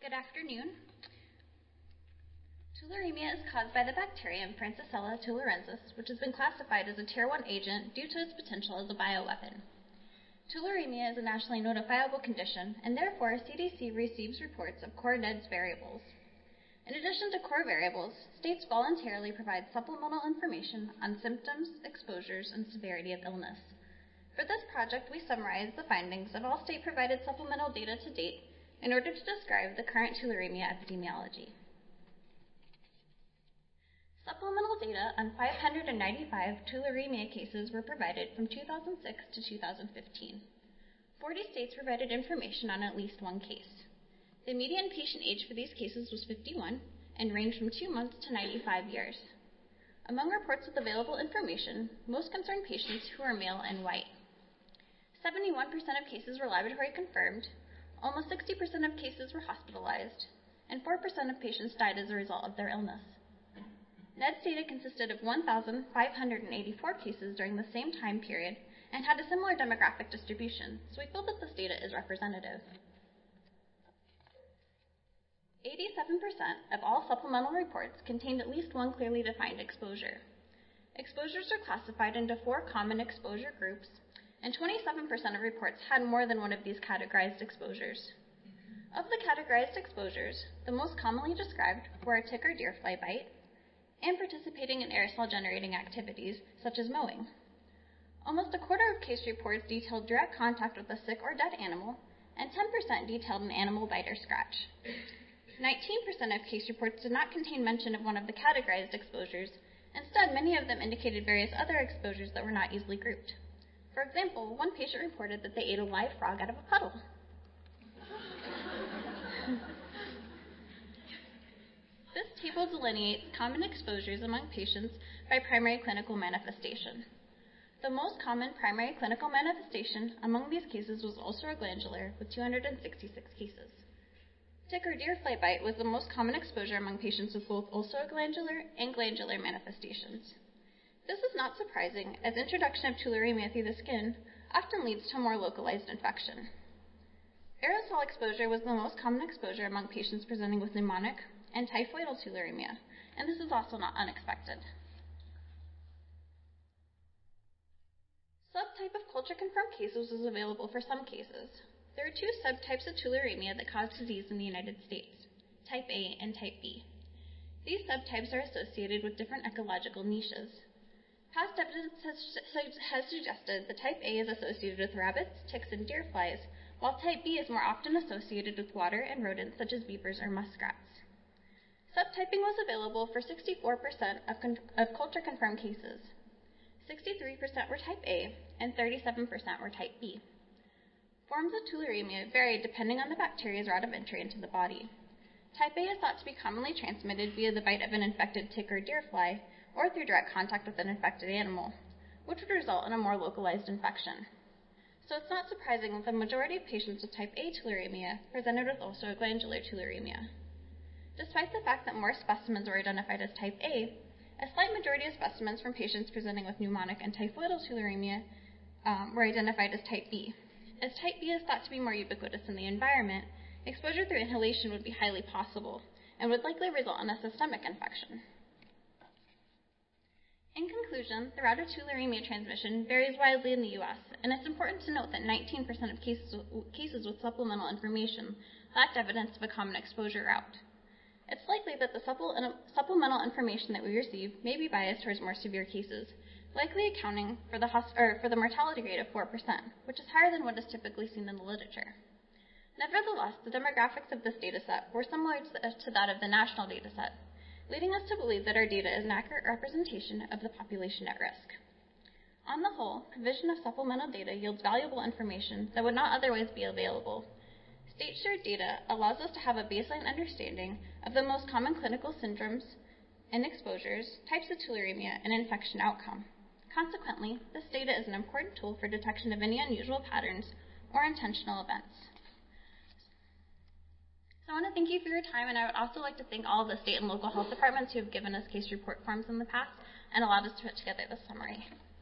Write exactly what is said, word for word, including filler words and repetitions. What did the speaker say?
Good afternoon. Tularemia is caused by the bacterium Francisella tularensis, which has been classified as a Tier one agent due to its potential as a bioweapon. Tularemia is a nationally notifiable condition, and therefore C D C receives reports of core N E D S variables. In addition to core variables, states voluntarily provide supplemental information on symptoms, exposures, and severity of illness. For this project, we summarized the findings of all state-provided supplemental data to date in order to describe the current tularemia epidemiology. Supplemental data on five hundred ninety-five tularemia cases were provided from two thousand six to two thousand fifteen. forty states provided information on at least one case. The median patient age for these cases was fifty-one and ranged from two months to ninety-five years. Among reports with available information, most concerned patients who were male and white. seventy-one percent of cases were laboratory confirmed, almost sixty percent of cases were hospitalized, and four percent of patients died as a result of their illness. N E D S data consisted of one thousand five hundred eighty-four cases during the same time period and had a similar demographic distribution, so we feel that this data is representative. eighty-seven percent of all supplemental reports contained at least one clearly defined exposure. Exposures are classified into four common exposure groups, and twenty-seven percent of reports had more than one of these categorized exposures. Of the categorized exposures, the most commonly described were a tick or deer fly bite, and participating in aerosol-generating activities, such as mowing. Almost a quarter of case reports detailed direct contact with a sick or dead animal, and ten percent detailed an animal bite or scratch. nineteen percent of case reports did not contain mention of one of the categorized exposures. Instead, many of them indicated various other exposures that were not easily grouped. For example, one patient reported that they ate a live frog out of a puddle. This table delineates common exposures among patients by primary clinical manifestation. The most common primary clinical manifestation among these cases was ulceroglandular, with two hundred sixty-six cases. Tick or deer fly bite was the most common exposure among patients with both ulceroglandular and glandular manifestations. This is not surprising, as introduction of tularemia through the skin often leads to more localized infection. Aerosol exposure was the most common exposure among patients presenting with pneumonic and typhoidal tularemia, and this is also not unexpected. Subtype of culture-confirmed cases was available for some cases. There are two subtypes of tularemia that cause disease in the United States, type A and type B. These subtypes are associated with different ecological niches. Past evidence has, has suggested that type A is associated with rabbits, ticks, and deer flies, while type B is more often associated with water and rodents such as beavers or muskrats. Subtyping was available for sixty-four percent of, con- of culture-confirmed cases. sixty-three percent were type A, and thirty-seven percent were type B. Forms of tularemia vary depending on the bacteria's route of entry into the body. Type A is thought to be commonly transmitted via the bite of an infected tick or deer fly, or through direct contact with an infected animal, which would result in a more localized infection. So it's not surprising that the majority of patients with type A tularemia presented with ulceroglandular tularemia. Despite the fact that more specimens were identified as type A, a slight majority of specimens from patients presenting with pneumonic and typhoidal tularemia um, were identified as type B. As type B is thought to be more ubiquitous in the environment, exposure through inhalation would be highly possible and would likely result in a systemic infection. In conclusion, the route of tularemia transmission varies widely in the U S, and it's important to note that nineteen percent of cases, cases with supplemental information lacked evidence of a common exposure route. It's likely that the supplemental information that we receive may be biased towards more severe cases, likely accounting for the, or for the mortality rate of four percent, which is higher than what is typically seen in the literature. Nevertheless, the demographics of this dataset were similar to that of the national dataset, leading us to believe that our data is an accurate representation of the population at risk. On the whole, provision of supplemental data yields valuable information that would not otherwise be available. State-shared data allows us to have a baseline understanding of the most common clinical syndromes and exposures, types of tularemia, and infection outcome. Consequently, this data is an important tool for detection of any unusual patterns or intentional events. So I want to thank you for your time, and I would also like to thank all of the state and local health departments who have given us case report forms in the past and allowed us to put together this summary.